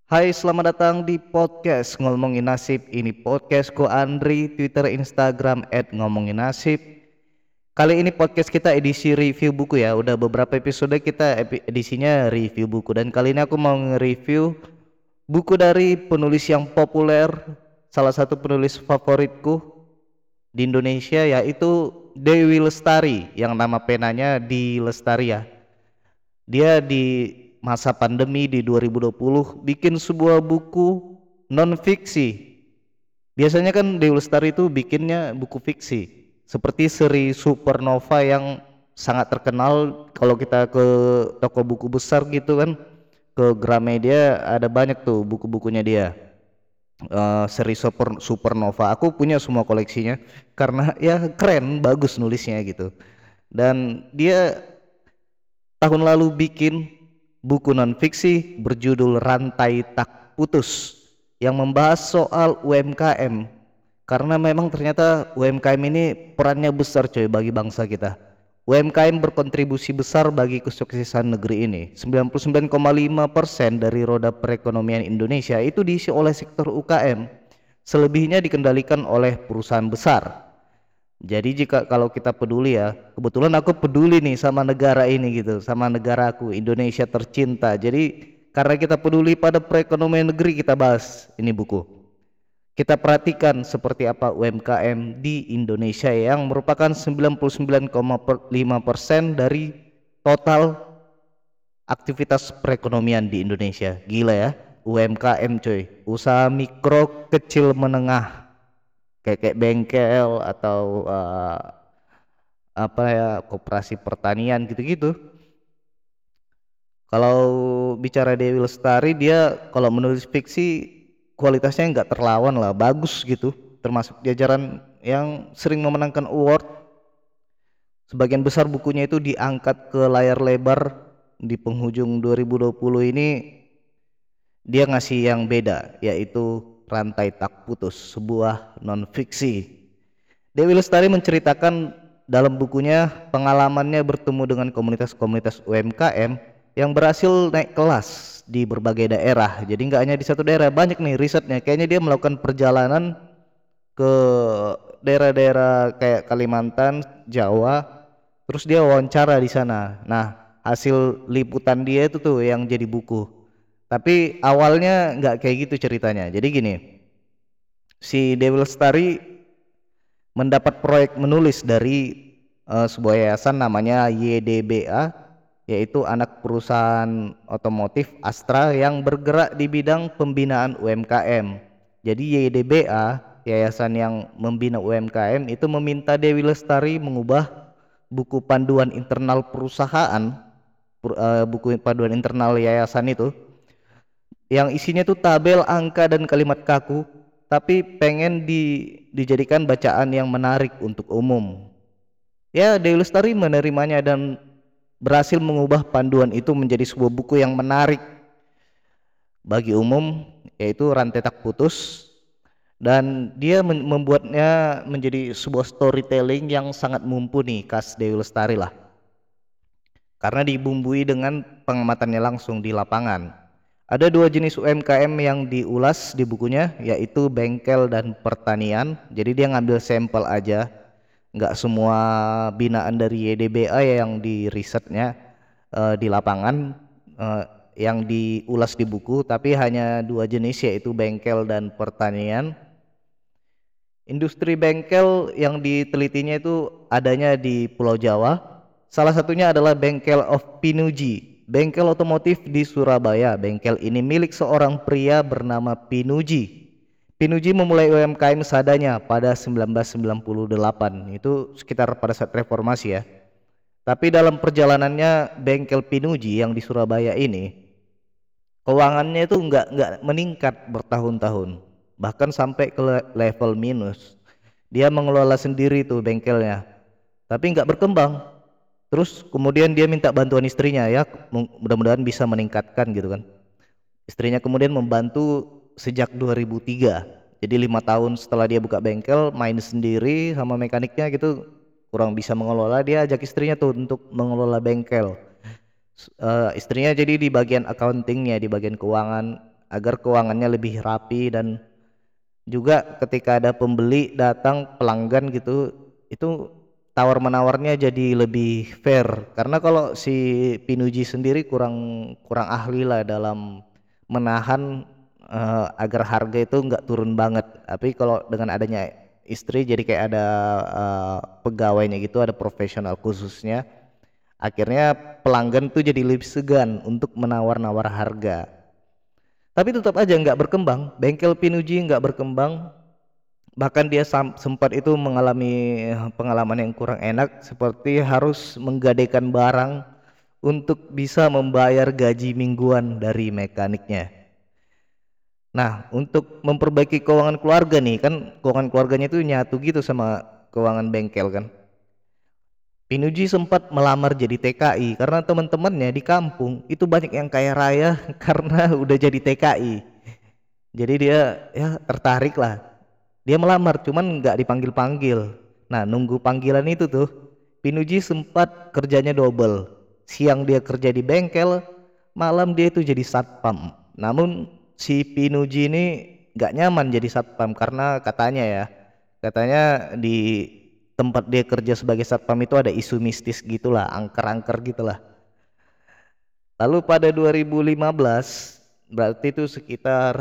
Hai, selamat datang di podcast Ngomongin Nasib. Ini podcastku Andri, Twitter, Instagram @ngomonginnasib. Kali ini podcast kita edisi review buku ya. Udah beberapa episode kita edisinya review buku, dan kali ini aku mau nge-review buku dari penulis yang populer, salah satu penulis favoritku di Indonesia, yaitu Dewi Lestari, yang nama penanya Di Lestari ya. Dia di masa pandemi di 2020 bikin sebuah buku non fiksi. Biasanya kan Dewi Lestari itu bikinnya buku fiksi, seperti seri Supernova yang sangat terkenal. Kalau kita ke toko buku besar gitu kan, ke Gramedia, ada banyak tuh buku-bukunya dia. Seri Supernova aku punya semua koleksinya karena ya keren, bagus nulisnya gitu. Dan dia tahun lalu bikin buku non-fiksi berjudul Rantai Tak Putus yang membahas soal UMKM, karena memang ternyata UMKM ini perannya besar coy bagi bangsa kita. UMKM berkontribusi besar bagi kesuksesan negeri ini. 99,5% dari roda perekonomian Indonesia itu diisi oleh sektor UKM. Selebihnya dikendalikan oleh perusahaan besar. Jadi kalau kita peduli ya, kebetulan aku peduli nih sama negara ini gitu, sama negaraku Indonesia tercinta. Jadi karena kita peduli pada perekonomian negeri, kita bahas ini buku. Kita perhatikan seperti apa UMKM di Indonesia yang merupakan 99,5% dari total aktivitas perekonomian di Indonesia. Gila ya, UMKM coy, usaha mikro kecil menengah, kayak bengkel atau apa ya, koperasi pertanian gitu-gitu. Kalau bicara Dewi Lestari, dia kalau menulis fiksi kualitasnya nggak terlawan lah, bagus gitu, termasuk jajaran yang sering memenangkan award. Sebagian besar bukunya itu diangkat ke layar lebar. Di penghujung 2020 ini dia ngasih yang beda, yaitu Rantai Tak Putus, sebuah non fiksi. Dewi Lestari menceritakan dalam bukunya pengalamannya bertemu dengan komunitas-komunitas UMKM yang berhasil naik kelas di berbagai daerah. Jadi nggak hanya di satu daerah, banyak nih risetnya. Kayaknya dia melakukan perjalanan ke daerah-daerah kayak Kalimantan, Jawa, terus dia wawancara di sana. Nah, hasil liputan dia itu tuh yang jadi buku. Tapi awalnya nggak kayak gitu ceritanya. Jadi gini, si Dewi Lestari mendapat proyek menulis dari sebuah yayasan namanya YDBA, yaitu anak perusahaan otomotif Astra yang bergerak di bidang pembinaan UMKM. Jadi YDBA, yayasan yang membina UMKM, itu meminta Dewi Lestari mengubah buku panduan internal perusahaan, buku panduan internal yayasan itu, yang isinya tuh tabel, angka, dan kalimat kaku, tapi pengen dijadikan bacaan yang menarik untuk umum. Ya, Dewi Lestari menerimanya dan berhasil mengubah panduan itu menjadi sebuah buku yang menarik bagi umum, yaitu Rantai Tak Putus. Dan dia membuatnya menjadi sebuah storytelling yang sangat mumpuni, khas Dewi Lestari lah, karena dibumbui dengan pengamatannya langsung di lapangan. Ada dua jenis UMKM yang diulas di bukunya, yaitu bengkel dan pertanian. Jadi dia ngambil sampel aja, nggak semua binaan dari YDBA yang di risetnya di lapangan yang diulas di buku, tapi hanya dua jenis, yaitu bengkel dan pertanian. Industri bengkel yang ditelitinya itu adanya di Pulau Jawa. Salah satunya adalah Bengkel of Pinuji, bengkel otomotif di Surabaya. Bengkel ini milik seorang pria bernama Pinuji. Pinuji memulai UMKM seadanya pada 1998, itu sekitar pada saat reformasi ya. Tapi dalam perjalanannya bengkel Pinuji yang di Surabaya ini, keuangannya itu nggak meningkat bertahun-tahun, bahkan sampai ke level minus. Dia mengelola sendiri tuh bengkelnya, tapi nggak berkembang. Terus kemudian dia minta bantuan istrinya, ya mudah-mudahan bisa meningkatkan gitu kan. Istrinya kemudian membantu sejak 2003. Jadi 5 tahun setelah dia buka bengkel, main sendiri sama mekaniknya gitu, kurang bisa mengelola, dia ajak istrinya tuh untuk mengelola bengkel. Istrinya jadi di bagian accountingnya, di bagian keuangan, agar keuangannya lebih rapi, dan juga ketika ada pembeli datang, pelanggan gitu, itu tawar menawarnya jadi lebih fair. Karena kalau si Pinuji sendiri kurang kurang ahli lah dalam menahan agar harga itu nggak turun banget. Tapi kalau dengan adanya istri, jadi kayak ada pegawainya gitu, ada profesional khususnya, akhirnya pelanggan tuh jadi lebih segan untuk menawar-nawar harga. Tapi tetap aja nggak berkembang, bengkel Pinuji nggak berkembang. Bahkan dia sempat itu mengalami pengalaman yang kurang enak, seperti harus menggadaikan barang untuk bisa membayar gaji mingguan dari mekaniknya. Nah, untuk memperbaiki keuangan keluarga nih, kan keuangan keluarganya itu nyatu gitu sama keuangan bengkel kan. Pinuji sempat melamar jadi TKI karena teman-temannya di kampung itu banyak yang kaya raya karena udah jadi TKI. Jadi dia ya tertarik lah. Dia melamar, cuman nggak dipanggil-panggil. Nah, nunggu panggilan itu tuh, Pinuji sempat kerjanya double. Siang dia kerja di bengkel, malam dia itu jadi satpam. Namun si Pinuji ini nggak nyaman jadi satpam karena katanya di tempat dia kerja sebagai satpam itu ada isu mistis gitulah, angker-angker gitulah. Lalu pada 2015, berarti itu sekitar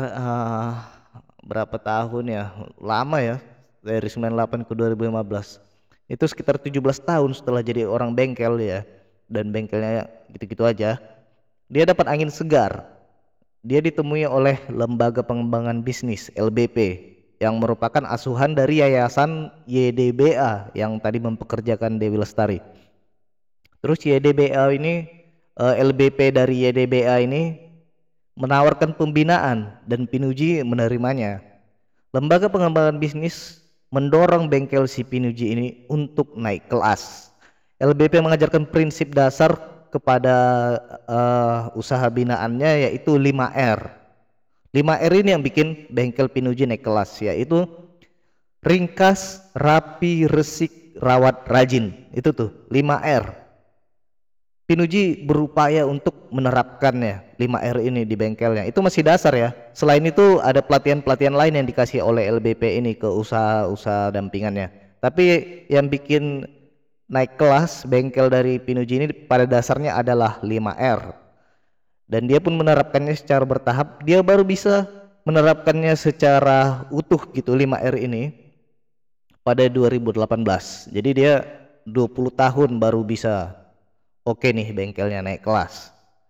berapa tahun ya, lama ya, dari 98 ke 2015, itu sekitar 17 tahun setelah jadi orang bengkel ya, dan bengkelnya gitu-gitu aja, dia dapat angin segar. Dia ditemui oleh Lembaga Pengembangan Bisnis LBP yang merupakan asuhan dari Yayasan YDBA yang tadi mempekerjakan Dewi Lestari. Terus YDBA ini, LBP dari YDBA ini menawarkan pembinaan dan Pinuji menerimanya. Lembaga Pengembangan Bisnis mendorong bengkel si Pinuji ini untuk naik kelas. LBP mengajarkan prinsip dasar kepada usaha binaannya, yaitu 5R. 5R ini yang bikin bengkel Pinuji naik kelas, yaitu ringkas, rapi, resik, rawat, rajin. Itu tuh 5R. Pinuji berupaya untuk menerapkannya 5R ini di bengkelnya. Itu masih dasar ya. Selain itu ada pelatihan-pelatihan lain yang dikasih oleh LBP ini ke usaha-usaha dampingannya. Tapi yang bikin naik kelas bengkel dari Pinuji ini pada dasarnya adalah 5R. Dan dia pun menerapkannya secara bertahap. Dia baru bisa menerapkannya secara utuh gitu 5R ini pada 2018. Jadi dia 20 tahun baru bisa oke nih bengkelnya naik kelas,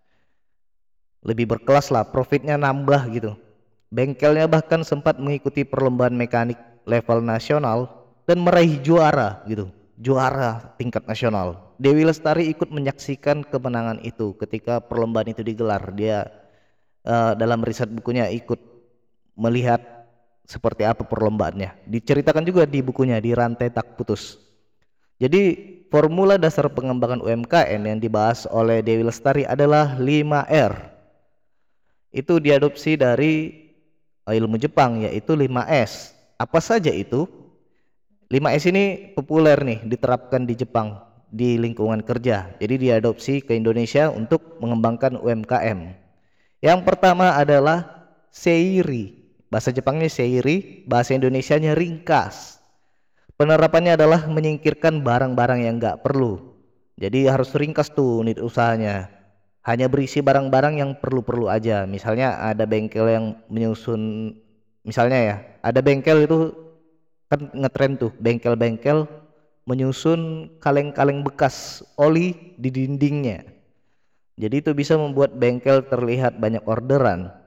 lebih berkelas lah, profitnya nambah gitu. Bengkelnya bahkan sempat mengikuti perlombaan mekanik level nasional dan meraih juara gitu, juara tingkat nasional. Dewi Lestari ikut menyaksikan kemenangan itu ketika perlombaan itu digelar. Dia dalam riset bukunya ikut melihat seperti apa perlombaannya. Diceritakan juga di bukunya, di Rantai Tak Putus. Jadi formula dasar pengembangan UMKM yang dibahas oleh Dewi Lestari adalah 5R. Itu diadopsi dari ilmu Jepang, yaitu 5S. Apa saja itu? 5S ini populer nih diterapkan di Jepang di lingkungan kerja. Jadi diadopsi ke Indonesia untuk mengembangkan UMKM. Yang pertama adalah seiri. Bahasa Jepangnya seiri, bahasa Indonesianya ringkas. Penerapannya adalah menyingkirkan barang-barang yang nggak perlu. Jadi harus ringkas tuh unit usahanya. Hanya berisi barang-barang yang perlu-perlu aja. Misalnya ada bengkel yang menyusun, misalnya ya, ada bengkel itu kan ngetren tuh, bengkel-bengkel menyusun kaleng-kaleng bekas oli di dindingnya. Jadi itu bisa membuat bengkel terlihat banyak orderan.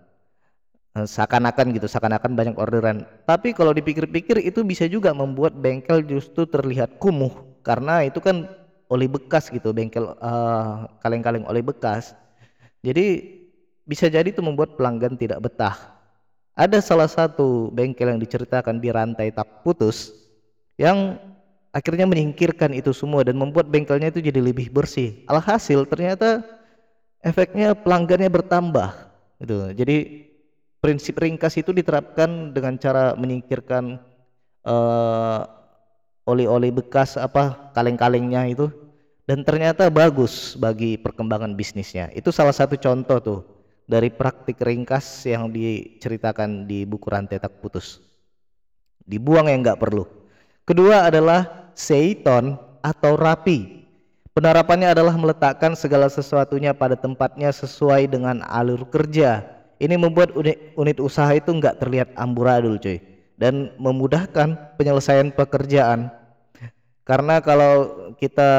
Seakan-akan banyak orderan. Tapi kalau dipikir-pikir itu bisa juga membuat bengkel justru terlihat kumuh, karena itu kan oli bekas gitu, bengkel kaleng-kaleng oli bekas. Jadi bisa jadi itu membuat pelanggan tidak betah. Ada salah satu bengkel yang diceritakan di Rantai Tak Putus yang akhirnya menyingkirkan itu semua dan membuat bengkelnya itu jadi lebih bersih. Alhasil ternyata efeknya pelanggannya bertambah gitu. Jadi prinsip ringkas itu diterapkan dengan cara menyingkirkan oli-oli bekas kaleng-kalengnya itu, dan ternyata bagus bagi perkembangan bisnisnya. Itu salah satu contoh tuh dari praktik ringkas yang diceritakan di buku Rantai Tak Putus. Dibuang yang nggak perlu. Kedua adalah seiton atau rapi. Penerapannya adalah meletakkan segala sesuatunya pada tempatnya sesuai dengan alur kerja. Ini membuat unit usaha itu nggak terlihat amburadul, cuy, dan memudahkan penyelesaian pekerjaan. Karena kalau kita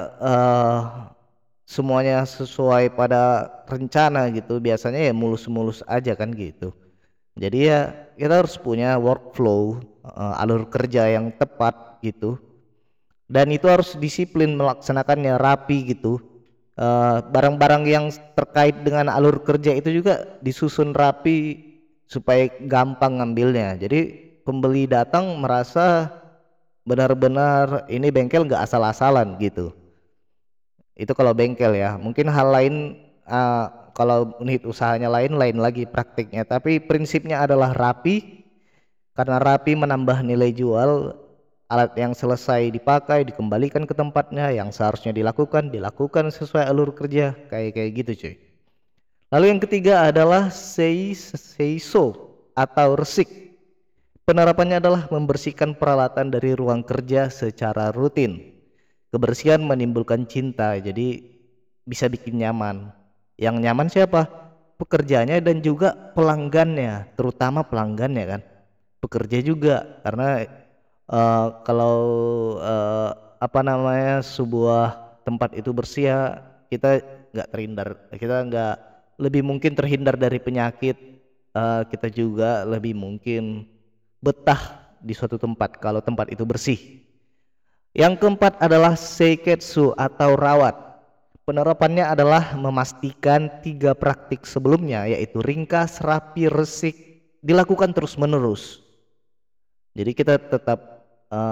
semuanya sesuai pada rencana gitu, biasanya ya mulus-mulus aja kan gitu. Jadi ya kita harus punya workflow, alur kerja yang tepat gitu, dan itu harus disiplin melaksanakannya rapi gitu. Barang-barang yang terkait dengan alur kerja itu juga disusun rapi supaya gampang ngambilnya. Jadi pembeli datang merasa benar-benar ini bengkel nggak asal-asalan gitu. Itu kalau bengkel ya. Mungkin hal lain, kalau unit usahanya lain lagi praktiknya, tapi prinsipnya adalah rapi. Karena rapi menambah nilai jual. Alat yang selesai dipakai dikembalikan ke tempatnya, yang seharusnya dilakukan sesuai alur kerja, kayak gitu cuy. Lalu yang ketiga adalah seiso atau resik. Penerapannya adalah membersihkan peralatan dari ruang kerja secara rutin. Kebersihan menimbulkan cinta, jadi bisa bikin nyaman. Yang nyaman siapa? Pekerjanya dan juga pelanggannya, terutama pelanggannya kan. Pekerja juga, karena kalau sebuah tempat itu bersih ya, kita nggak lebih mungkin terhindar dari penyakit. Kita juga lebih mungkin betah di suatu tempat kalau tempat itu bersih. Yang keempat adalah seiketsu atau rawat. Penerapannya adalah memastikan 3 praktik sebelumnya, yaitu ringkas, rapi, resik, dilakukan terus-menerus. Jadi kita tetap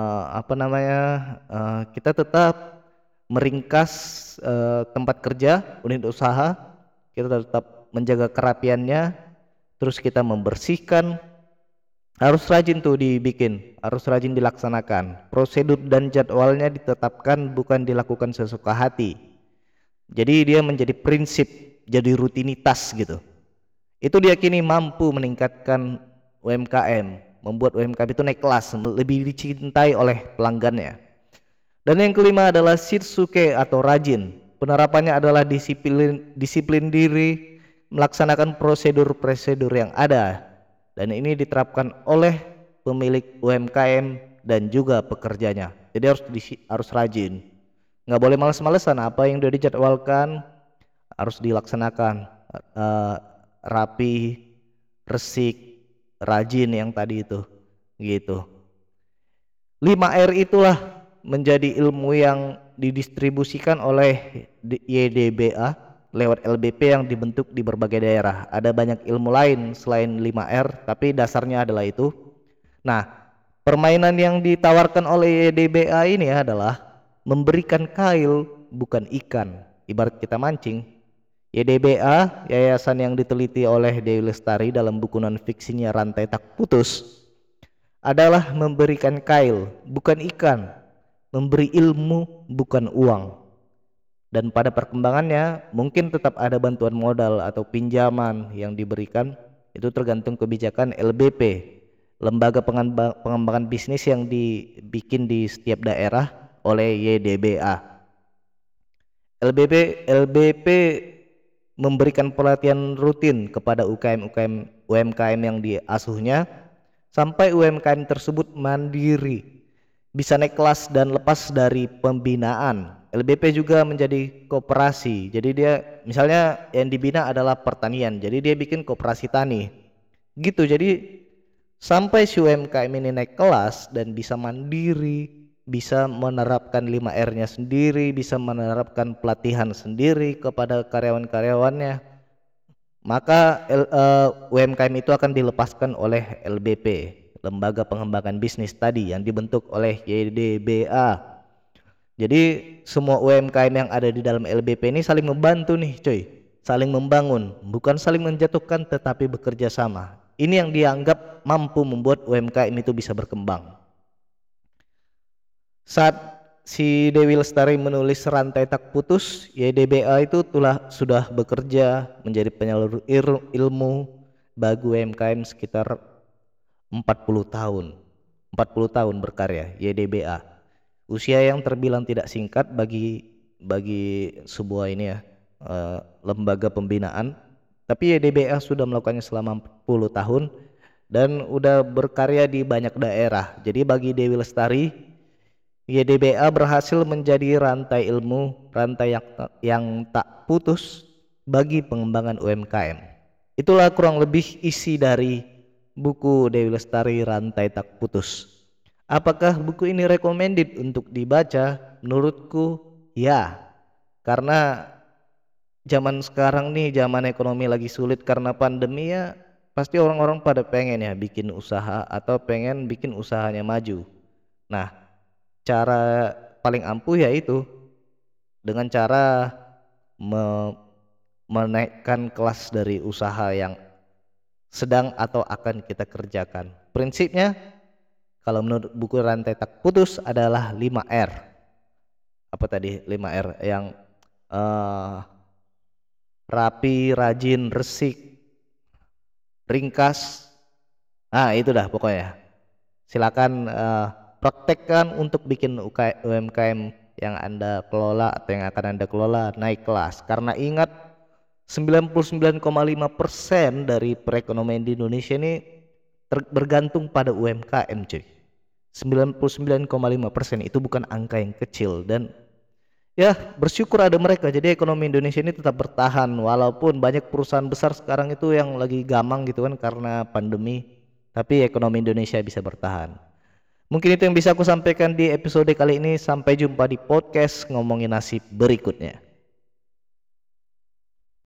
kita tetap meringkas tempat kerja, unit usaha, kita tetap menjaga kerapiannya, terus kita membersihkan. Harus rajin tuh dibikin, harus rajin dilaksanakan. Prosedur dan jadwalnya ditetapkan, bukan dilakukan sesuka hati. Jadi dia menjadi prinsip, jadi rutinitas gitu. Itu diyakini mampu meningkatkan UMKM, membuat UMKM itu naik kelas, lebih dicintai oleh pelanggannya. Dan yang kelima adalah shitsuke atau rajin. Penerapannya adalah disiplin diri, melaksanakan prosedur-prosedur yang ada. Dan ini diterapkan oleh pemilik UMKM dan juga pekerjanya. Jadi harus rajin. Nggak boleh males-malesan, apa yang sudah dijadwalkan harus dilaksanakan. Rapi, resik, rajin yang tadi itu gitu. 5R itulah menjadi ilmu yang didistribusikan oleh YDBA lewat LBP yang dibentuk di berbagai daerah. Ada banyak ilmu lain selain 5R, tapi dasarnya adalah itu. Nah, permainan yang ditawarkan oleh YDBA ini adalah memberikan kail, bukan ikan. Ibarat kita mancing. YDBA, yayasan yang diteliti oleh Dewi Lestari dalam buku non-fiksinya Rantai Tak Putus, adalah memberikan kail, bukan ikan, memberi ilmu, bukan uang. Dan pada perkembangannya mungkin tetap ada bantuan modal atau pinjaman yang diberikan, itu tergantung kebijakan LBP, lembaga pengembangan bisnis yang dibikin di setiap daerah oleh YDBA. LBP memberikan pelatihan rutin kepada UMKM yang diasuhnya sampai UMKM tersebut mandiri, bisa naik kelas dan lepas dari pembinaan. LBP juga menjadi koperasi. Jadi dia misalnya yang dibina adalah pertanian, jadi dia bikin koperasi tani gitu. Jadi sampai si UMKM ini naik kelas dan bisa mandiri, bisa menerapkan 5R-nya sendiri, bisa menerapkan pelatihan sendiri kepada karyawan-karyawannya, maka UMKM itu akan dilepaskan oleh LBP, lembaga pengembangan bisnis tadi yang dibentuk oleh YDBA. Jadi semua UMKM yang ada di dalam LBP ini saling membantu nih cuy, saling membangun, bukan saling menjatuhkan tetapi bekerja sama. Ini yang dianggap mampu membuat UMKM itu bisa berkembang. Saat si Dewi Lestari menulis Rantai Tak Putus, YDBA itu sudah bekerja menjadi penyalur ilmu bagi UMKM sekitar 40 tahun. 40 tahun berkarya YDBA. Usia yang terbilang tidak singkat bagi sebuah ini ya, lembaga pembinaan. Tapi YDBA sudah melakukannya selama 40 tahun dan udah berkarya di banyak daerah. Jadi bagi Dewi Lestari, YDBA berhasil menjadi rantai ilmu, rantai yang tak putus bagi pengembangan UMKM. Itulah kurang lebih isi dari buku Dewi Lestari Rantai Tak Putus. Apakah buku ini recommended untuk dibaca? Menurutku ya, karena zaman sekarang nih, zaman ekonomi lagi sulit karena pandemi ya, pasti orang-orang pada pengen ya bikin usaha atau pengen bikin usahanya maju. Nah, cara paling ampuh yaitu dengan cara menaikkan kelas dari usaha yang sedang atau akan kita kerjakan. Prinsipnya kalau menurut buku Rantai Tak Putus adalah 5R. Apa tadi 5R? Yang rapi, rajin, resik, ringkas. Nah, itu dah pokoknya. Silakan praktekkan untuk bikin UMKM yang Anda kelola atau yang akan Anda kelola naik kelas. Karena ingat 99,5% dari perekonomian di Indonesia ini bergantung pada UMKM, cuy. 99,5% itu bukan angka yang kecil, dan ya bersyukur ada mereka. Jadi ekonomi Indonesia ini tetap bertahan walaupun banyak perusahaan besar sekarang itu yang lagi gamang gitu kan karena pandemi, tapi ekonomi Indonesia bisa bertahan. Mungkin itu yang bisa aku sampaikan di episode kali ini. Sampai jumpa di podcast Ngomongin Nasib berikutnya.